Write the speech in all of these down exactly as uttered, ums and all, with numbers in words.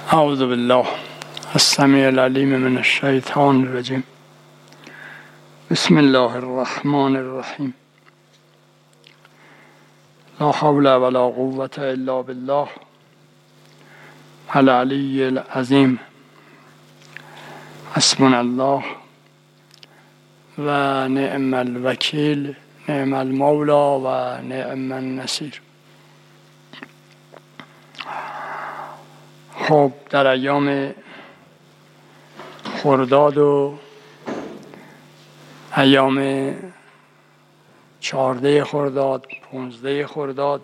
اعوذ بالله السمیع العلیم من الشیطان الرجیم. بسم الله الرحمن الرحیم. لا حول ولا قوة الا بالله العلی العظیم. حسبنا الله و نعم الوکیل، نعم المولا و نعم النصیر. خب در ایام خرداد و ایام چهارده خرداد، پونزده خرداد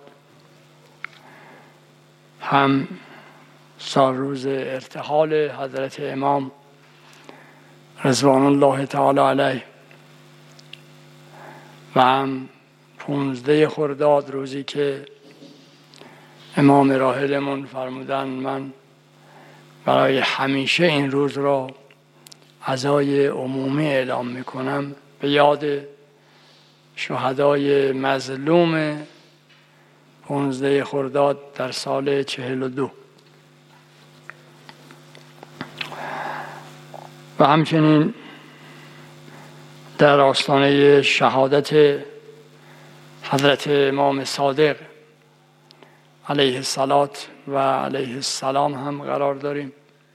هم سال روز ارتحال حضرت امام رضوان الله تعالی علیه و هم پونزده خرداد روزی که امام راحلمون فرمودن من برای همیشه این روز را عزای عمومی اعلام میکنم به یاد شهدای مظلوم پونزده خرداد در سال چهل و دو. و همچنین در آستانه شهادت حضرت امام صادق علیه الصلاة و علیه السلام هم قرار داریم.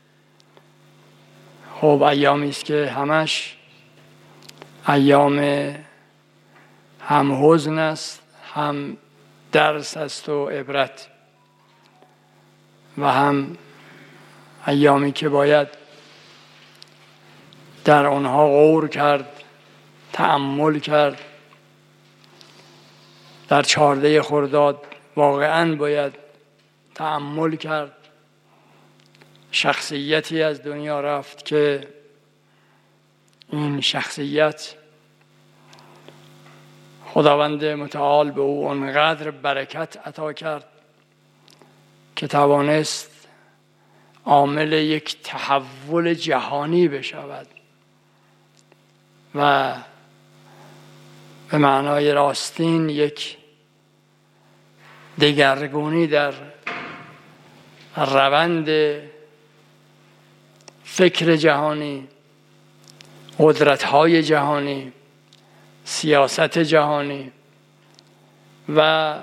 خب ایامی است که همش ایام هم حزن است، هم درس است و عبرت، و هم ایامی که باید در آنها غور کرد، تأمل کرد. در چهارده خرداد واقعاً باید تأمل کرد. شخصیتی از دنیا رفت که این شخصیت خداوند متعال به او انقدر برکت عطا کرد که توانست عامل یک تحول جهانی بشود و به معنای راستین یک دگرگونی در روند فکر جهانی، قدرت‌های جهانی، سیاست جهانی و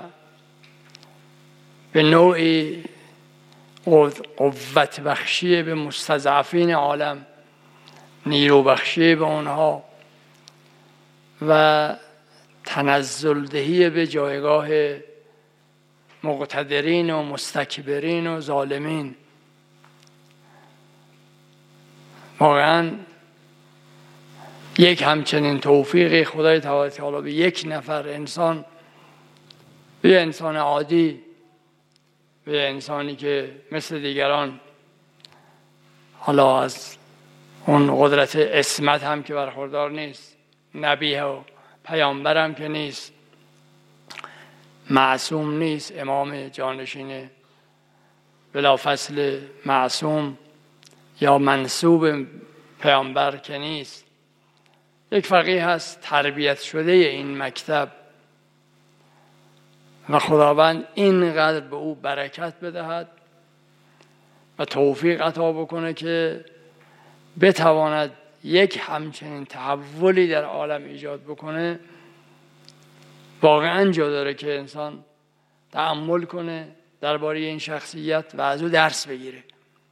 به نوعی قوت بخشی به مستضعفین عالم، نیرو بخشی به آنها و تنزل دهی به جایگاه مقتدرین و مستکبرین و ظالمین. واقعا یک همچنین توفیقی خدای تعالی به یک نفر انسان، به انسان عادی، به انسانی که مثل دیگران حالا از اون قدرت عصمت هم که برخوردار نیست، نبی و پیامبر هم که نیست، معصوم نیست، امام جانشین بلافاصله معصوم یا منسوب پیامبر که نیست، یک فقیه هست تربیت شده این مکتب و خداوند اینقدر به او برکت بدهد و توفیق عطا بکنه که بتواند یک همچنین تحولی در عالم ایجاد بکنه. واقعا جا داره که انسان تأمل کنه درباره این شخصیت و از او درس بگیره،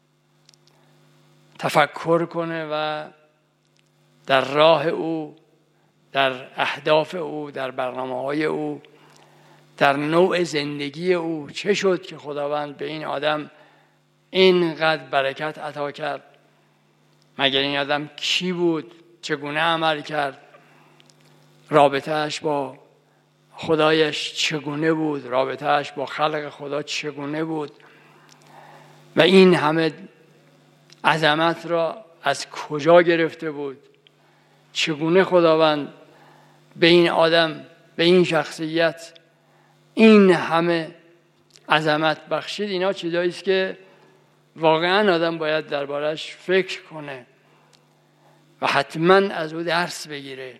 تفکر کنه و در راه او، در اهداف او، در برنامه‌های او، در نوع زندگی او چه شد که خداوند به این آدم اینقدر برکت عطا کرد. مگر این آدم کی بود؟ چگونه عمل کرد؟ رابطه‌اش با خدایش چگونه بود؟ رابطه‌اش با خلق خدا چگونه بود؟ و این همه عظمت را از کجا گرفته بود؟ چگونه خداوند به این آدم، به این شخصیت این همه عظمت بخشید؟ اینا چیزایی است که واقعا آدم باید دربارش فکر کنه و حتما از او درس بگیره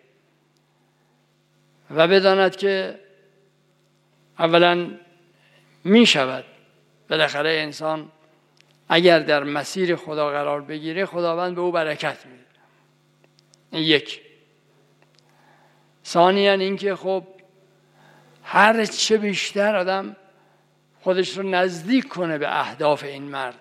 و بداند که اولا می شود بالاخره انسان اگر در مسیر خدا قرار بگیره خداوند به او برکت میده. این یک. ثانیاً اینکه خب هر چه بیشتر آدم خودش رو نزدیک کنه به اهداف این مرد،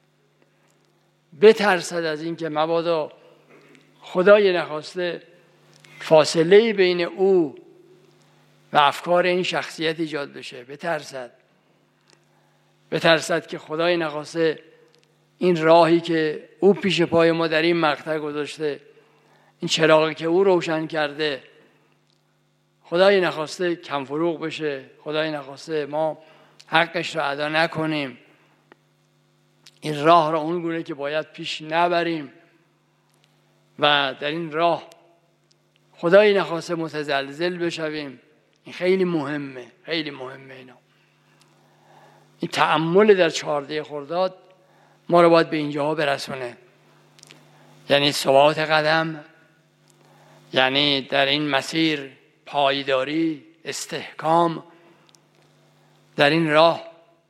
بترسد از اینکه مبادا خدای نخواسته فاصله بین او و افکار این شخصیت ایجاد بشه، بترسد بترسد که خدای نخواسته این راهی که او پیش پای ما در این مقطع گذاشته، این چراغی که او روشن کرده، خدای نخواسته کم فروغ بشه، خدای نخواسته ما حقش رو ادا نکنیم، این راه را اون گونه که باید پیش نبریم و در این راه خدای نخواسته متزلزل بشویم. این خیلی مهمه، خیلی مهمه. اینا این تأمل در چهارده خرداد ما رو باید به اینجاها برسونه، یعنی ثبات قدم، یعنی در این مسیر پایداری، استحکام، در این راه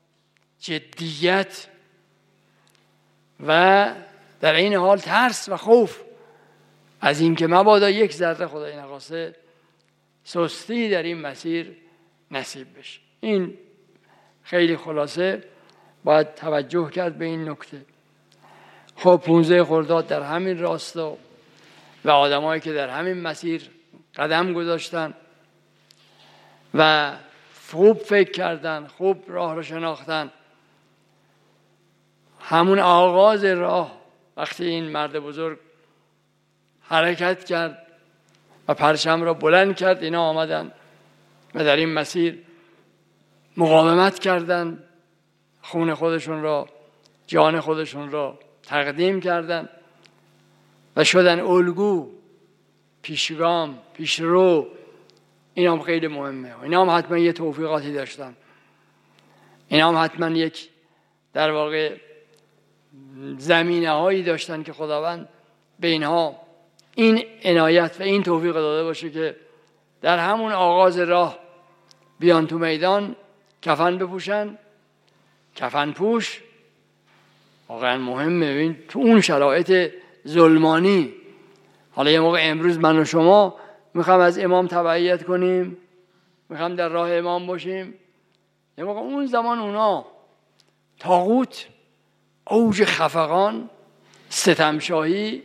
جدیت و در این حال ترس و خوف از این که مبادا یک ذره خدای نخواسته سستی در این مسیر نصیب بشه. این خیلی خلاصه باید توجه کرد به این نکته. خب پونزده خرداد در همین راستا و آدمایی که در همین مسیر قدم گذاشتن و خوب فکر کردن، خوب راه رو شناختن، همون آغاز راه وقتی این مرد بزرگ حرکت کرد و پرچم را بلند کرد، اینا آمدن و در این مسیر مقاومت کردن، خون خودشون را، جان خودشون را تقدیم کردن و شدن الگو، پیشگام، پیشرو. اینا هم خیلی مهمه. اینا هم حتما یه توفیقاتی داشتن، اینا هم حتما یک در واقع زمینه هایی داشتن که خداوند به اینها این عنایت و این توفیق داده باشه که در همون آغاز راه بیان تو میدان، کفن بپوشن. کفن پوش واقعا مهمه. این تو اون شرایط ظلمانی، حالا یه موقع امروز من و شما میخوام از امام تبعیت کنیم، میخوام در راه امام باشیم، یه موقع اون زمان اونا طاغوت، اوج خفقان، ستمشاهی،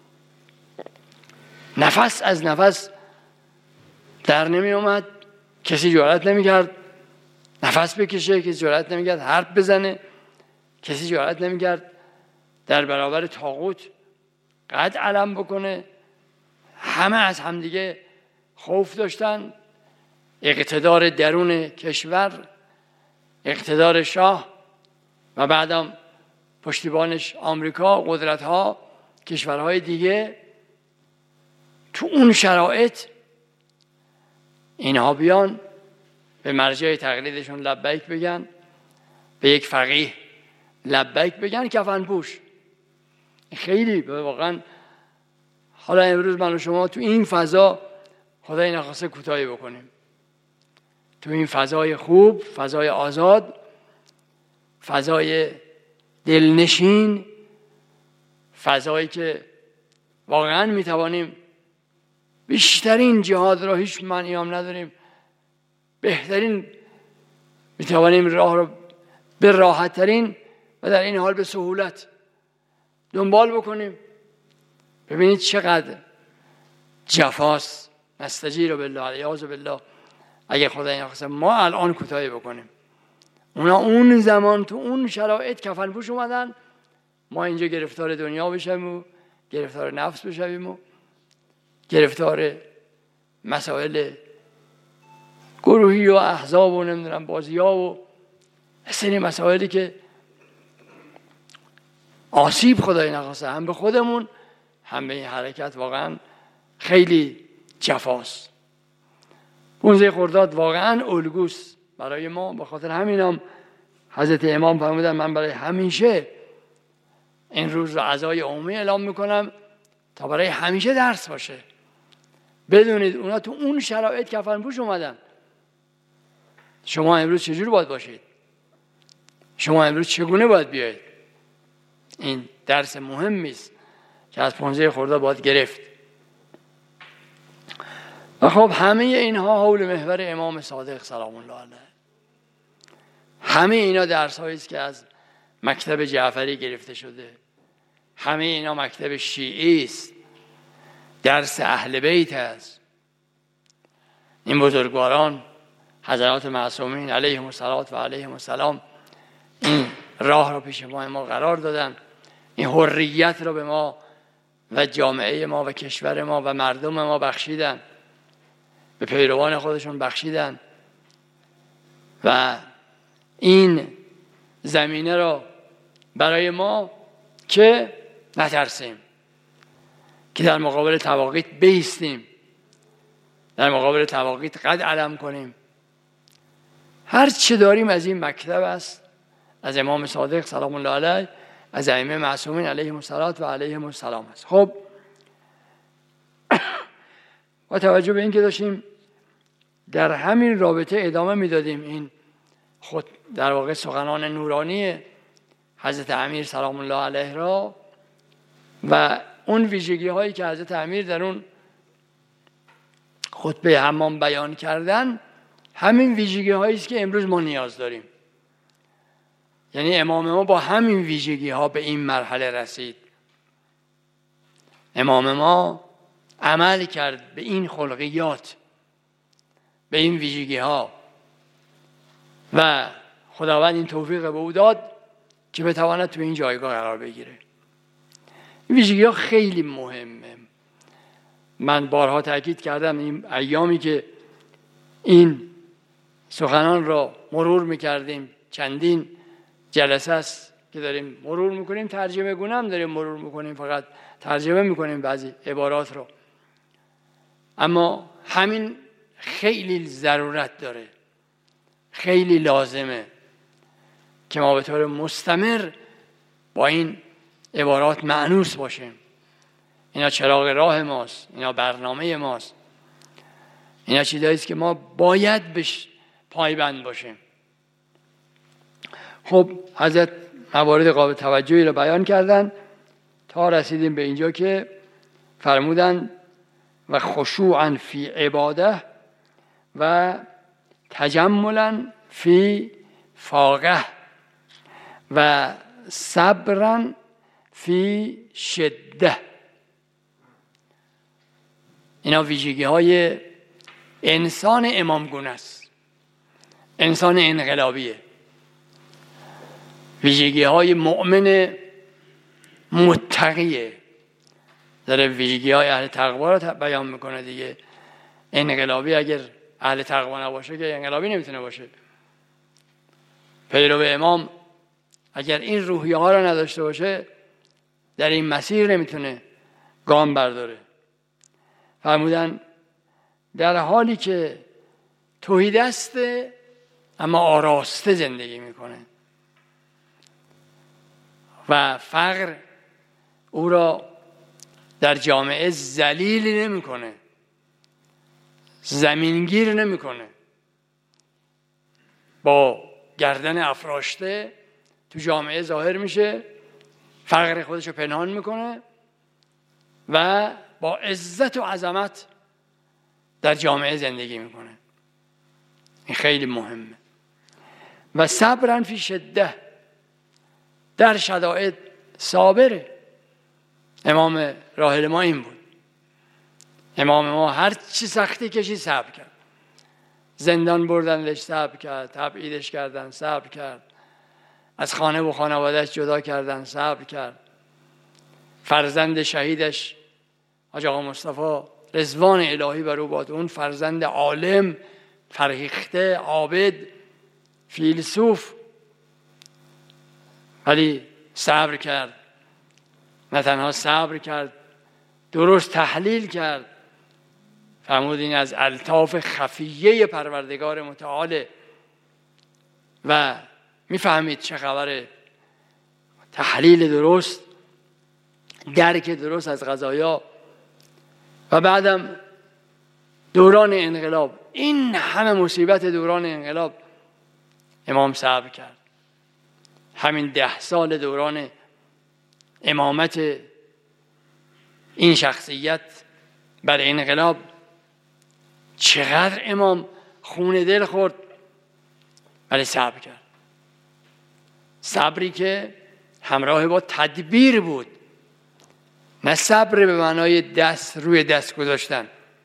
نفس از نفس در نمی اومد، کسی جرأت نمی کرد نفس بکشه، کسی جرأت نمی کرد حرف بزنه، کسی جرأت نمی کرد در برابر طاغوت قد علم بکنه. همه از همدیگه خوف داشتن. اقتدار درون کشور، اقتدار شاه و بعدم پشتیبانش آمریکا، قدرت‌ها، کشورهای دیگه، تو اون شرایط اینها بیان به مرجع تقلیدشون لبیک بگن، به یک فقیه لبیک بگن، کفن پوش. خیلی واقعا حالا امروز من و شما تو این فضا خدای نخواسته کوتاهی بکنیم، تو این فضای خوب، فضای آزاد، فضای دلنشین، فضایی که واقعا میتوانیم بیشترین جهاد را، هیچ معنی هم نداریم، بهترین میتوانیم راه رو به راحت ترین و در این حال به سهولت دنبال بکنیم. ببینید چقدر جفاست. نستجیر بالله، علیاذ بالله، اگه خدای نخواسته ما الان کوتاهی بکنیم. اونا اون زمان تو اون شرایط کفن پوش اومدن، ما اینجا گرفتار دنیا بشیم و گرفتار نفس بشیم و گرفتار مسائل گروهی و احزاب و نمیدونم بازی ها و سری مسائلی که آسیب خدای نخواسته هم به خودمون هم به این حرکت واقعا خیلی جفاست. پونزده خرداد واقعا الگوست برای ما. به خاطر همینم حضرت امام فرمودن من برای همیشه این روز رو عزای عمومی اعلام میکنم تا برای همیشه درس باشه. بدونید اونا تو اون شرایط کفن پوش اومدن. شما امروز چجور باید باشید؟ شما امروز چگونه باید بیایید؟ این درس مهمی است که از پانزده خرداد باید گرفت. و خب همه اینها حول محور امام صادق سلام الله علیه. همه اینا درس‌هایی است که از مکتب جعفری گرفته شده. همه اینا مکتب شیعی است. درس اهل بیت است. این بزرگواران حضرات معصومین علیهم الصلوة و علیهم السلام این راه را پیش ما ما قرار دادن. این حریت را به ما و جامعه ما و کشور ما و مردم ما بخشیدن، به پیروان خودشون بخشیدن و این زمینه را برای ما که نترسیم، که در مقابل طواغیت بایستیم، در مقابل طواغیت قد علم کنیم. هر چه داریم از این مکتب است، از امام صادق سلام الله علیه، از ائمه معصومین علیهم الصلوة و علیهم السلام است. خب با توجه به این که داشتیم در همین رابطه ادامه میدادیم این خود در واقع سخنان نورانی حضرت امیر سلام الله علیه را و اون ویژگی هایی که حضرت امیر در اون خطبه حمام بیان کردن، همین ویژگی هایی است که امروز ما نیاز داریم. یعنی امام ما با همین ویژگی ها به این مرحله رسید. امام ما عمل کرد به این خلقیات، به این ویژگی ها و خداوند این توفیق به او داد که بتواند تو این جایگاه قرار بگیره. این ویژگی ها خیلی مهمه. من بارها تاکید کردم این ایامی که این سخنان را مرور میکردیم، چندین جلسه است که داریم مرور میکنیم، ترجمه گونه هم داریم مرور میکنیم، فقط ترجمه میکنیم بعضی عبارات رو، اما همین خیلی ضرورت داره، خیلی لازمه که ما به طور مستمر با این عبارات مأنوس باشیم. اینا چراغ راه ماست، اینا برنامه ماست، اینا چیزایی است که ما باید بهش پایبند باشیم. خب حضرت موارد قابل توجهی رو بیان کردن تا رسیدیم به اینجا که فرمودن و خشوعا فی عباده و تجملا فی فاقه و صبرا فی شده. اینا ویژگی های انسان امامگونه است، انسان انقلابیه، ویژگی های مؤمن متقیه. داره ویژگی های اهل تقوا رو بیان میکنه دیگه. انقلابی اگر اهل تقوا نباشه که انقلابی نمیتونه باشه. پیرو امام اگر این روحیه ها رو نداشته باشه در این مسیر نمیتونه گام برداره. فرمودن در حالی که توحیدسته اما آراسته زندگی میکنه و فقر او را در جامعه ذلیل نمیکنه، زمینگیر نمیکنه، با گردن افراشته تو جامعه ظاهر میشه، فقر خودش رو پنهان میکنه و با عزت و عظمت در جامعه زندگی میکنه. این خیلی مهمه. و صبرن فی شده، در شدائد صابره. امام راحل ما این بود. امام ما هر چی سختی کشید صبر کرد. زندان بردنش صبر کرد، تبعیدش کردن صبر کرد، از خانه و خانوادهش جدا کردن صبر کرد، فرزند شهیدش حاج آقا مصطفی رضوان الهی بر او باد، اون فرزند عالم، فرهیخته، عابد، فیلسوف، ولی صبر کرد. نه تنها صبر کرد، درست تحلیل کرد. فرمود این از الطاف خفیه پروردگار متعال و میفهمید چه خبره. تحلیل درست، درک درست از قضایا. و بعدم دوران انقلاب، این همه مصیبت دوران انقلاب امام صبر کرد. همین ده سال دوران امامت این شخصیت بر انقلاب چقدر امام خون دل خورد، ولی صبر کرد. صبری که همراه با تدبیر بود، نه صبر به معنای دست روی دست گذاشتن،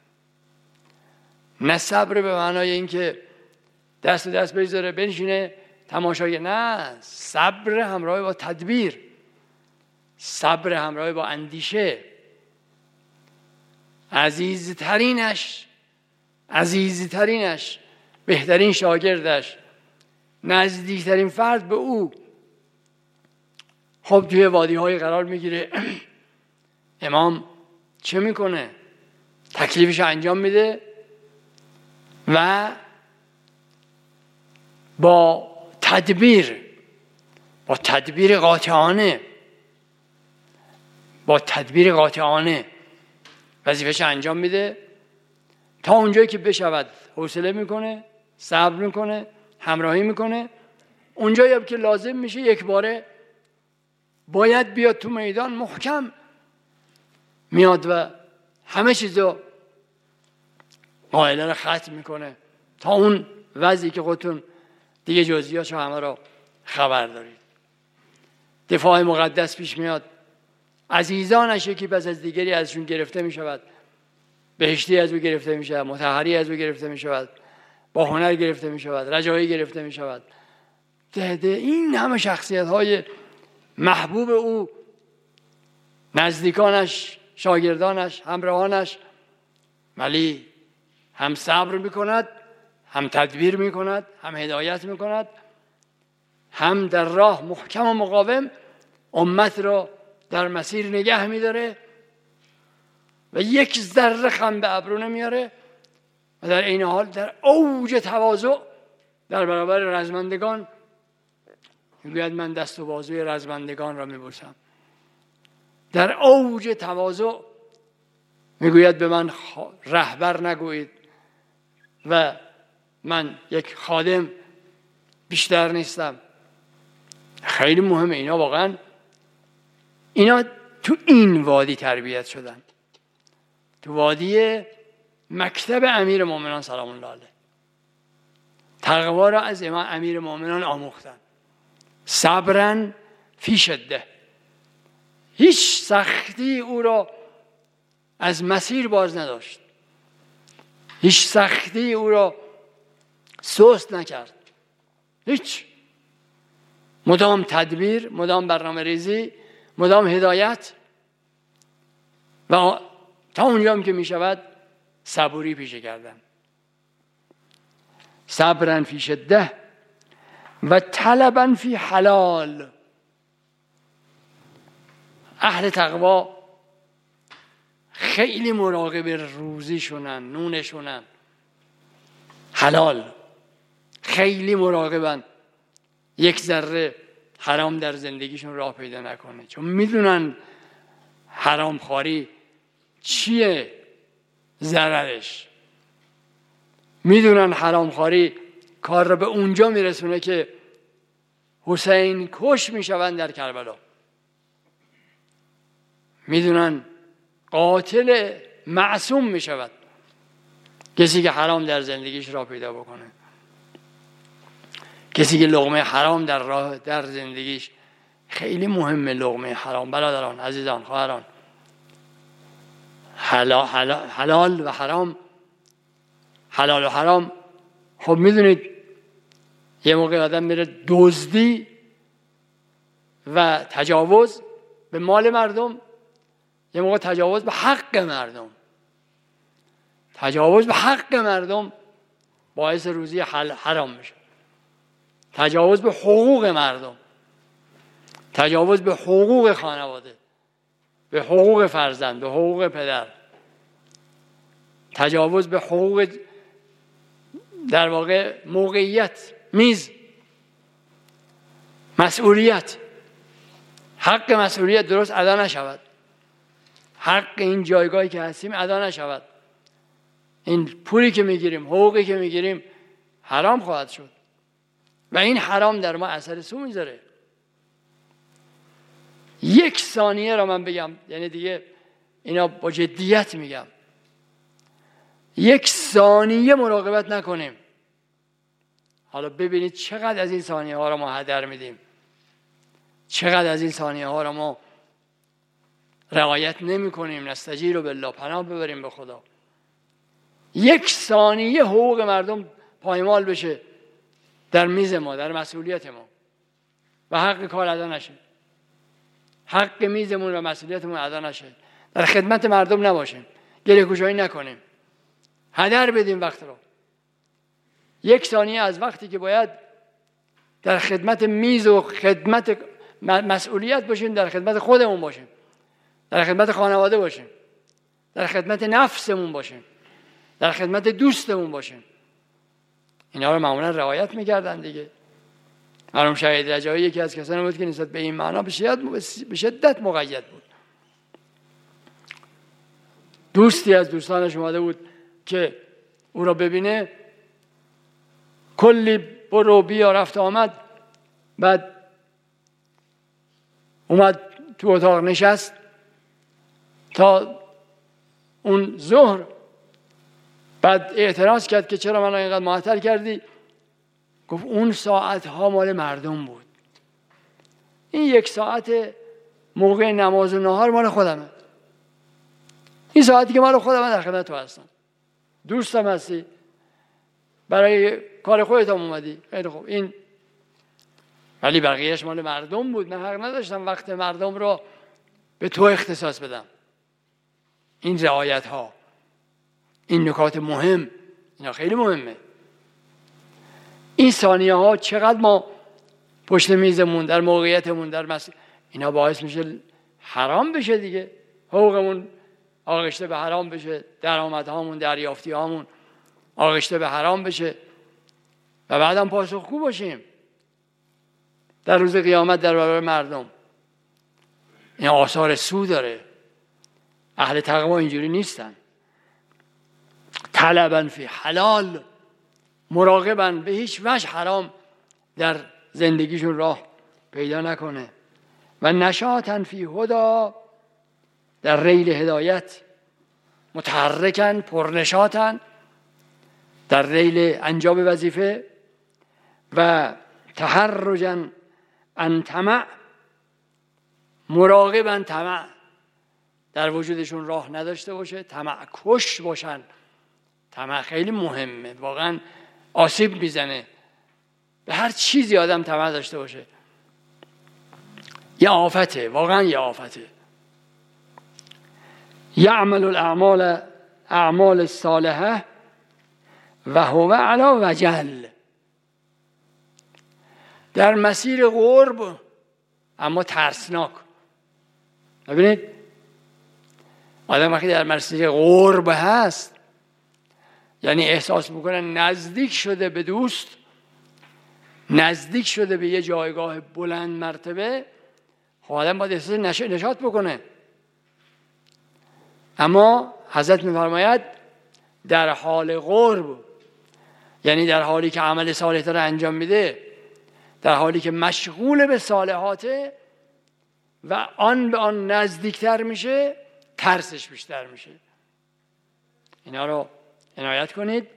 نه صبر به معنای اینکه دست دست بذاره بنشینه تماشای، نه، صبر همراه با تدبیر، صبر همراه با اندیشه. عزیزترینش عزیزترینش بهترین شاگردش، نزدیکترین فرد به او، خب توی وادی های قرار میگیره. امام چه میکنه؟ تکلیفش انجام میده و با تدبیر با تدبیر قاطعانه با تدبیر قاطعانه وظیفه‌اش انجام میده تا اونجایی که بشود. حوصله میکنه، صبر میکنه، همراهی میکنه. اونجایی هم که لازم میشه یک باره باید بیاد تو میدان، محکم میاد و همه چیزو قائله رو ختم میکنه تا اون وضعی که خودتون دیگه جزئیاتشو همه رو خبر دارید. دفاع مقدس پیش میاد، عزیزانش یکی پس از دیگری ازشون گرفته میشود، بهشتی از او گرفته میشود، مطهری از او گرفته میشود، با هنر گرفته میشود، رجایی گرفته میشود. ده ده این همه شخصیت های محبوب او، نزدیکانش، شاگردانش، همراهانش، ولی هم صبر میکند، هم تدبیر میکند، هم هدایت میکند، هم در راه محکم و مقاوم امت را در مسیر نگه میداره و یک ذره خم به ابرو نمیاره و در این حال در اوج تواضع در برابر رزمندگان میگوید من دست و بازوی رزمندگان را میبوسم. در اوج تواضع میگوید به من رهبر نگویید و من یک خادم بیشتر نیستم. خیلی مهمه اینا، واقعا اینا تو این وادی تربیت شدن، تو وادی مکتب امیر مومنان سلام الله علیه. تقوا را از امام امیر مومنان آموختن. صبرن فی شده، هیچ سختی او را از مسیر باز نداشت، هیچ سختی او را سست نکرد، هیچ. مدام تدبیر، مدام برنامه ریزی، مدام هدایت و تا اونجا که می شود صبوری پیشه کردن. صبرن فی شده و طلبن فی حلال. اهل تقوا خیلی مراقب روزیشونن، نونشونن، حلال خیلی مراقبن یک ذره حرام در زندگیشون راه پیدا نکنه، چون میدونن حرام خواری چیه ضررش، میدونن حرام خواری کار را به اونجا میرسونه که حسین کش میشوند در کربلا، میدونن قاتل معصوم میشود کسی که حرام در زندگیش راه پیدا بکنه، کسی که لقمه حرام در راه در زندگیش. خیلی مهمه لقمه حرام برادران، عزیزان، خواهران. حلال, حلال, حلال و حرام، حلال و حرام. خب میدونید یه موقع آدم میره دزدی و تجاوز به مال مردم، یه موقع تجاوز به حق مردم. تجاوز به حق مردم باعث روزی حرام میشه. تجاوز به حقوق مردم، تجاوز به حقوق خانواده، به حقوق فرزند، به حقوق پدر، تجاوز به حقوق در واقع موقعیت، میز، مسئولیت. حق مسئولیت درست ادا نشود، حق این جایگاهی که هستیم ادا نشود، این پولی که میگیریم، حقوقی که میگیریم حرام خواهد شد و این حرام در ما اثر سو میذاره. یک ثانیه را من بگم، یعنی دیگه اینا با جدیت میگم، یک ثانیه مراقبت نکنیم، حالا ببینید چقدر از این ثانیه ها را ما هدر میدیم، چقدر از این ثانیه ها را ما رعایت نمی کنیم. نستجیر بالله، پناه ببریم به خدا. یک ثانیه حقوق مردم پایمال بشه در میز ما، در مسئولیت ما، و حق کار ادا نشه، حق میزمون و مسئولیتمون ادا نشه، در خدمت مردم نباشیم، گله کوشایی نکنیم، هدر بدیم وقت رو. یک ثانیه از وقتی که باید در خدمت میز و خدمت مسئولیت باشیم، در خدمت خودمون باشیم، در خدمت خانواده باشیم، در خدمت نفسمون باشیم، در خدمت دوستمون باشیم. اینا رو معمولا رعایت می‌کردن دیگه. مرحوم شهید رجایی یکی از کسانی بود که نسبت به این معنا به شدت مقید بود. دوستی از دوستانش اومده بود که او را ببینه، کلی برو بیا رفت آمد، بعد اومد تو اتاق نشست تا اون ظهر، بعد اعتراض کرد که چرا من اینقدر معطل کردی؟ گفت اون ساعت ها مال مردم بود، این یک ساعت موقع نماز و نهار مال خودمه، این ساعتی که مال خودمه در خدمت تو هستم، دوستم هستی، برای کار خودت هم اومدی، خیلی خوب، این ولی بقیهش مال مردم بود، من حق نداشتم وقت مردم رو به تو اختصاص بدم. این رعایت ها، این نکات مهم، اینا خیلی مهمه. این ثانیه ها چقدر ما پشت میزمون، در موقعیتمون، در مس... اینا باعث میشه حرام بشه دیگه، حقوقمون آغشته به حرام بشه، درآمدهامون، دریافتی هامون آغشته به حرام بشه و بعدم پاسخگو باشیم در روز قیامت در برابر مردم. این آثار سو داره. اهل تقوا اینجوری نیستن. طلبن فی حلال، مراقبن به هیچ وجه حرام در زندگیشون راه پیدا نکنه. و نشاطن فی هدا، در ریل هدایت، متحرکن، پرنشاطن در ریل انجام وظیفه. و تحرجن ان طمع، مراقبن طمع در وجودشون راه نداشته باشه، طمع کش باشن. طمع خیلی مهمه، واقعا آسیب میزنه به هر چیزی آدم طمع داشته باشه، یه آفته، واقعا یه آفته. یعمل الاعمال اعمال الصالحه و هو علی وجل، در مسیر قرب اما ترسناک. ببینید آدم وقتی در مسیر قرب هست، یعنی احساس میکنه نزدیک شده به دوست، نزدیک شده به یه جایگاه بلند مرتبه، خب آدم باید احساس نشاط بکنه. اما حضرت میفرماید در حال قرب، یعنی در حالی که عمل صالح داره انجام میده، در حالی که مشغول به صالحاته و آن به آن نزدیکتر میشه، ترسش بیشتر میشه. اینا رو عنایت کنید.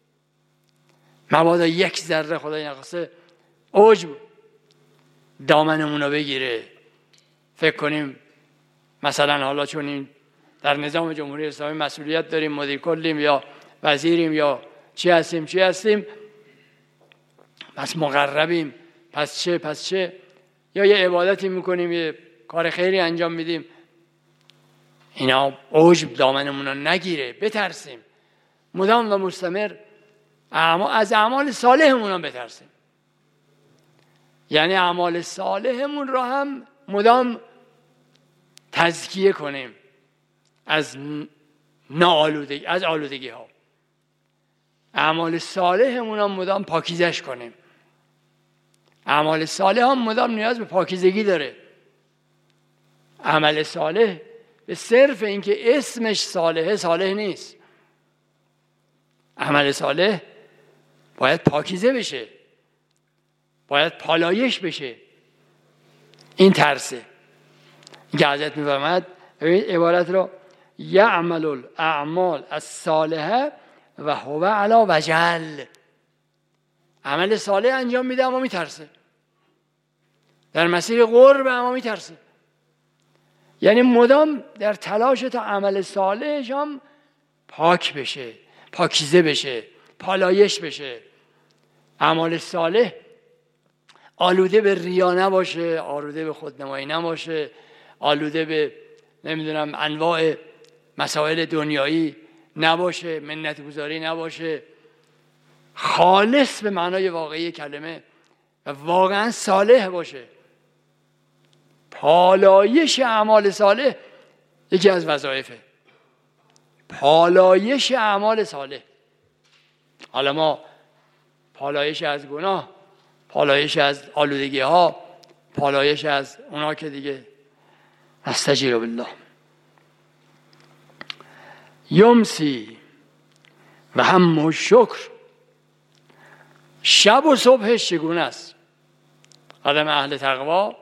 مبادا یک ذره خدای نخواسته عجب دامنمون رو بگیره، فکر کنیم مثلا حالا چون این در نظام جمهوری اسلامی مسئولیت داریم، مدیر کلیم یا وزیریم یا چی هستیم چی هستیم، پس مقربیم، پس چه پس چه، یا یه عبادتی میکنیم، یه کار خیری انجام میدیم. اینا عجب دامنمون رو نگیره، بترسیم مدام و مستمر از اعمال صالحمون هم بترسیم. یعنی اعمال صالحمون رو هم مدام تزکیه کنیم از ناآلودگی، از آلودگی ها. اعمال صالحمون هم مدام پاکیزش کنیم. اعمال صالح هم مدام نیاز به پاکیزگی داره. عمل صالح به صرف اینکه اسمش صالحه صالح نیست. عمل صالح باید پاکیزه بشه، باید پالایش بشه. این ترسه. که حضرت می‌فرماید عبارت رو یعمل الاعمال الصالحه و هو علی وجل، عمل صالح انجام میده اما میترسه، در مسیر قرب اما میترسه. یعنی مدام در تلاش تا عمل صالحش هم پاک بشه، پاکیزه بشه، پالایش بشه. اعمال صالح آلوده به ریا نباشه، آلوده به خودنمایی نباشه، آلوده به نمیدونم انواع مسائل دنیایی نباشه، منت گذاری نباشه، خالص به معنای واقعی کلمه و واقعا صالح باشه. پالایش اعمال صالح یکی از وظایفه، پالایش اعمال صالح. حالا ما پالایش از گناه، پالایش از آلودگی ها، پالایش از اونا که دیگه استجیر بالله. یمسی و هم شکر، شب و صبحش چگونه است؟ آدم اهل تقوا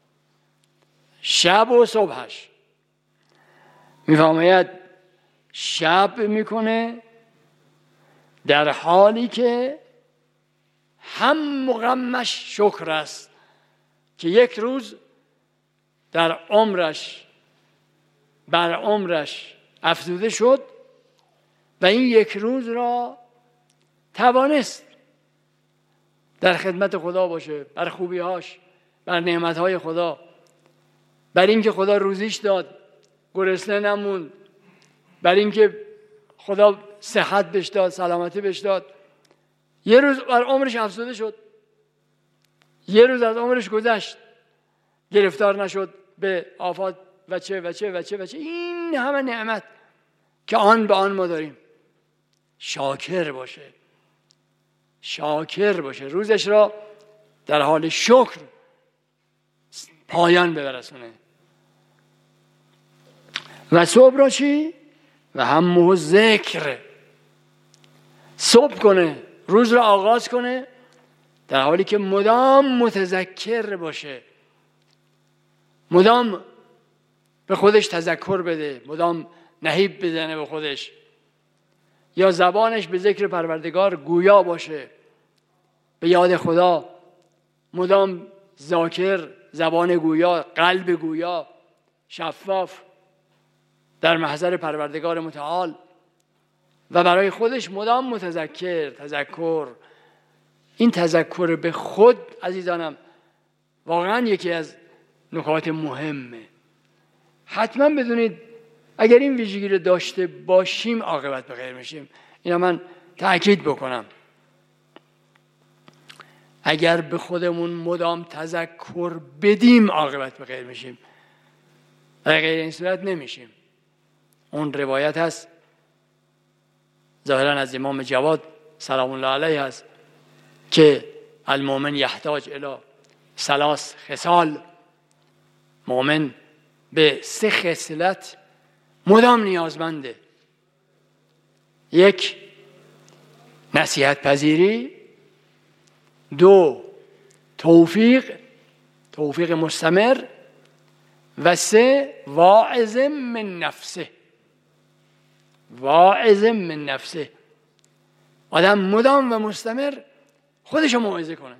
شب و صبحش میفرماید شب میکنه در حالی که هم غمش شکر است که یک روز در عمرش بر عمرش افزوده شد و این یک روز را توانست در خدمت خدا باشه، بر خوبی‌هاش، بر نعمت‌های خدا، بر این که خدا روزیش داد گرسنه نموند، بر این که خدا صحت بهش داد، سلامتی بهش داد. یه روز بر عمرش افزوده شد، یه روز از عمرش گذشت، گرفتار نشد به آفات و چه و چه و چه و چه. این همه نعمت که آن به آن ما داریم. شاکر باشه، شاکر باشه، روزش را در حال شکر پایان برسونه. و صبح را چی؟ و همه ذکر، صبح کنه، روز را آغاز کنه در حالی که مدام متذکر باشه، مدام به خودش تذکر بده، مدام نهیب بزنه به خودش، یا زبانش به ذکر پروردگار گویا باشه، به یاد خدا، مدام ذاکر، زبان گویا، قلب گویا، شفاف در محضر پروردگار متعال، و برای خودش مدام متذکر، تذکر. این تذکر به خود عزیزانم واقعا یکی از نکات مهمه. حتما بدونید اگر این ویژگی رو داشته باشیم عاقبت به خیر میشیم. اینا من تأکید بکنم. اگر به خودمون مدام تذکر بدیم عاقبت به خیر میشیم، اگر غیر این صورت نمیشیم. اون روایت هست ظاهرا از امام جواد سلام الله علیه هست که المؤمن یحتاج الی ثلاث خصال، مؤمن به سه خصلت مدام نیازمنده. یک، نصیحت پذیری. دو، توفیق، توفیق مستمر. و سه، واعظ من نفسه، واعظ من نفسه. آدم مدام و مستمر خودش رو موعظه کنه،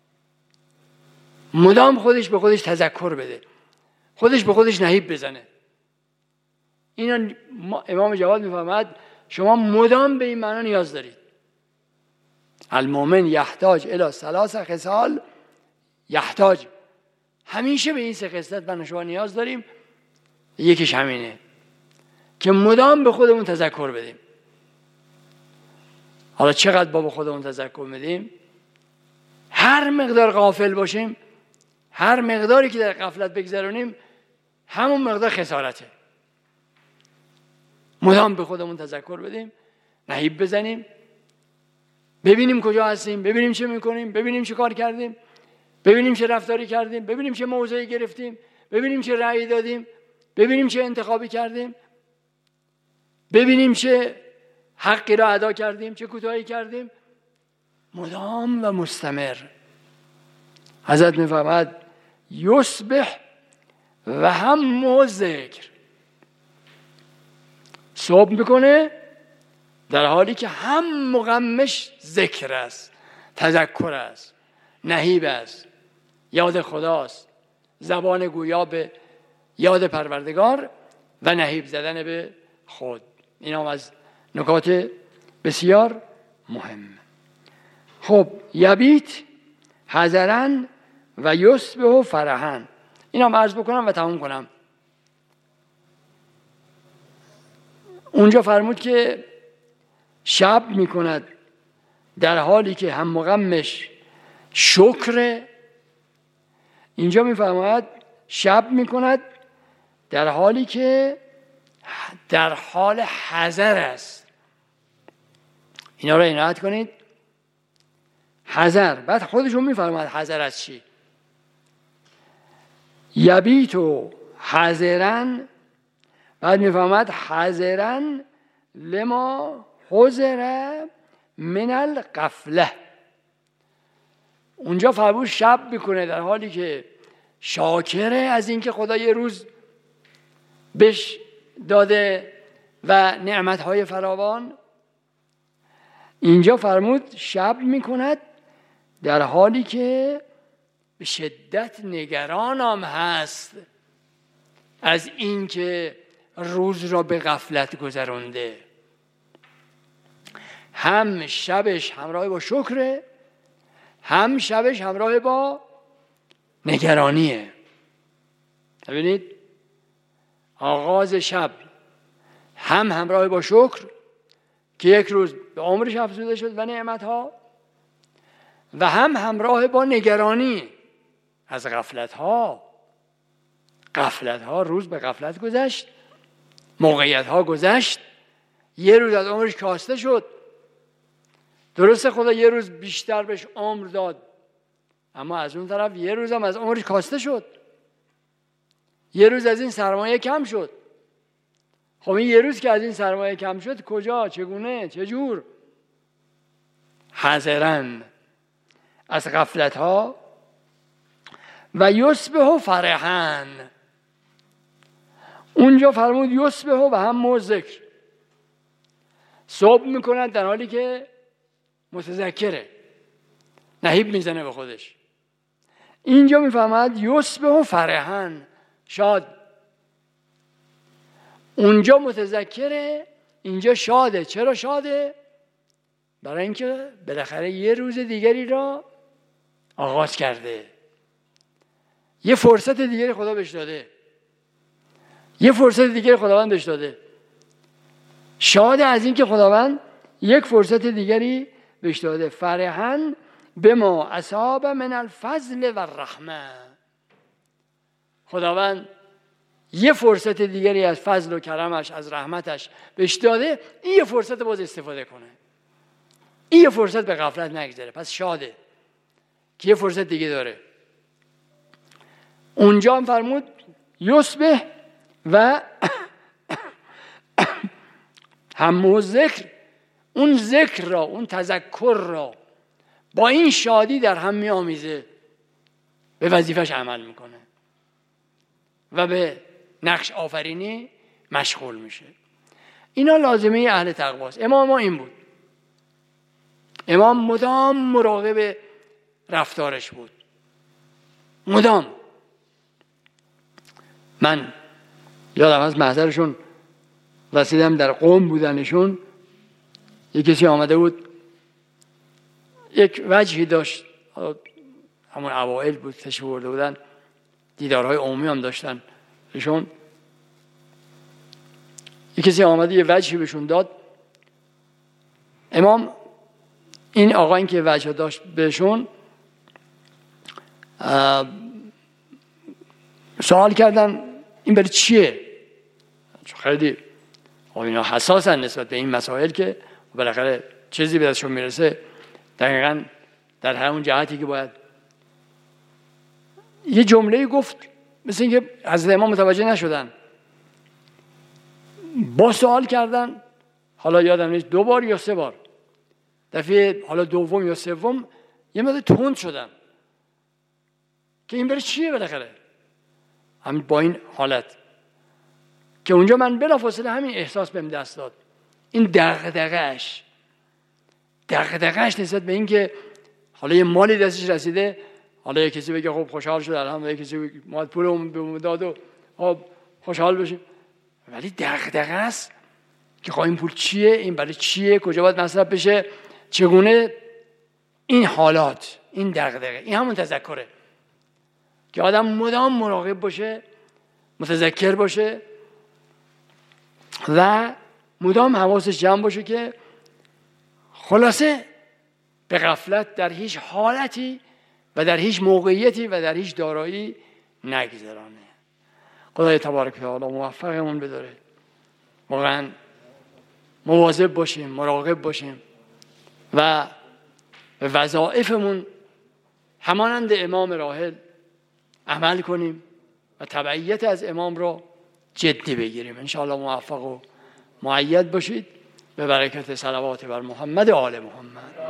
مدام خودش به خودش تذکر بده، خودش به خودش نهیب بزنه. اینا امام جواد میفرماید شما مدام به این معنا نیاز دارید. المؤمن یحتاج الی ثلاث خصال، یحتاج، همیشه به این سه خصلت من شما نیاز داریم. یکیش همینه که مدام به خودمون تذکر بدیم. حالا چقدر با به خودمون تذکر بدیم؟ هر مقدار غافل باشیم، هر مقداری که در غفلت بگذرونیم، همون مقدار خسارته. مدام به خودمون تذکر بدیم، نهیب بزنیم، ببینیم کجا هستیم، ببینیم چه میکنیم، ببینیم چه کار کردیم، ببینیم چه رفتاری کردیم، ببینیم چه موضعی گرفتیم، ببینیم چه رأی دادیم، ببینیم چه انتخابی کردیم، ببینیم چه حقی را ادا کردیم، چه کوتاهی کردیم. مدام و مستمر. حضرت میفرماید یصبح و هم ذکر. صبح میکنه در حالی که هم مغمش ذکر است، تذکر است، نهیب است، یاد خداست، زبان گویا به یاد پروردگار و نهیب زدن به خود. این هم از نکات بسیار مهم. خب یبیت حذرا و یصبح فرحا. این هم عرض بکنم و تموم کنم. اونجا فرمود که شب میکند در حالی که هم مغمش شکر. اینجا میفرماید شب میکند در حالی که در حال حذر است. اینا رو عنایت کنید. حذر. بعد خودشون میفرماید حذر از چی؟ یبیتو حذرا. بعد میفرماید حذرا لما حذر من الغفله. اونجا فرمود شب میکنه در حالی که شاکره از اینکه خدا یه روز بهش داده و نعمتهای فراوان. اینجا فرمود شب میکند در حالی که به شدت نگرانم هست از اینکه روز را به غفلت گذرونده. هم شبش همراه با شکره، هم شبش همراه با نگرانیه. ببینید آغاز شب هم همراه با شکر که یک روز به عمرش افزوده شد و نعمتها، و هم همراه با نگرانی از غفلتها. غفلتها، روز به غفلت گذشت، موقعیتها گذشت، یه روز از عمرش کاسته شد. درسته خدا یه روز بیشتر بهش عمر داد، اما از اون طرف یه روز هم از عمرش کاسته شد، یه روز از این سرمایه کم شد. خب این یه روز که از این سرمایه کم شد کجا، چگونه، چجور؟ حذرن از غفلتها و یصبح فرحا. اونجا فرمود یصبح و هم ذکر. صبح میکند در حالی که متذکره، نهیب میزنه به خودش. اینجا میفهمد یصبح فرحا، شاد. اونجا متذکره، اینجا شاده. چرا شاده؟ برای اینکه بالاخره یه روز دیگری را آغاز کرده، یه فرصت دیگری خدا بهش داده، یه فرصت دیگری خداوند بهش داده. شاده از اینکه خداوند یک فرصت دیگری بهش داده. فرحاً بما اصاب من الفضل و الرحمه. خداوند یه فرصت دیگری از فضل و کرمش، از رحمتش بهش داده، این یه فرصت باز استفاده کنه، این یه فرصت به غفلت نگذره. پس شاده که یه فرصت دیگه داره. اونجا هم فرمود یصبح و هم ذکر. اون ذکر را، اون تذکر را با این شادی در هم می آمیزه، به وظیفش عمل میکنه و به نقش آفرینی مشغول میشه. اینا لازمه اهل تقواست. امام ما این بود. امام مدام مراقب رفتارش بود، مدام. من یادم از محضرشون رسیدم، در قوم بودنشون، یک کسی آمده بود، یک وجهی داشت، همون اوائل بود تشریف برده بودن، دیدارهای عمومی هم داشتن ایشون. یک کسی آمده یه وجهی بهشون داد. امام این آقا این که وجه داشت بهشون سوال کردن این برای چیه؟ چون خیلی اینا حساسن نسبت به این مسائل که بالاخره چیزی به دستشون میرسه دقیقاً در همون جهتی که باید. یه جمله‌ای گفت مثل اینکه حضرت امام متوجه نشدن، با سوال کردن، حالا یادم نیست دو بار یا سه بار، دفعه حالا دوم یا سوم یه مقدار تند شدن که این برای چیه بالاخره. همین با این حالت که اونجا من بلافاصله همین احساس بهم دست داد، این دغدغه‌اش دغدغه‌اش نسبت به این که حالا یه مالی دستش رسیده، حالا یه کسی بگه خب خوشحال شد الحمدلله، کسی بگه ما پولمون بهمون داد و خب خوشحال بشیم، ولی دغدغه است که خب این پول چیه، این برای چیه، کجا باید مصرف بشه، چگونه. این حالات، این دغدغه، این همون تذکره که آدم مدام مراقب باشه، متذکر باشه و مدام حواسش جمع باشه که خلاصه به غفلت در هیچ حالتی و در هیچ موقعیتی و در هیچ دارایی نگذرانه. خدای تبارک و تعالی موفقمون بداره، واقعا مواظب باشیم، مراقب باشیم و به وظایفمون همانند امام راحل عمل کنیم و تبعیت از امام را جدی بگیریم. انشاءالله موفق و مؤید باشید به برکت صلوات بر محمد و آل محمد.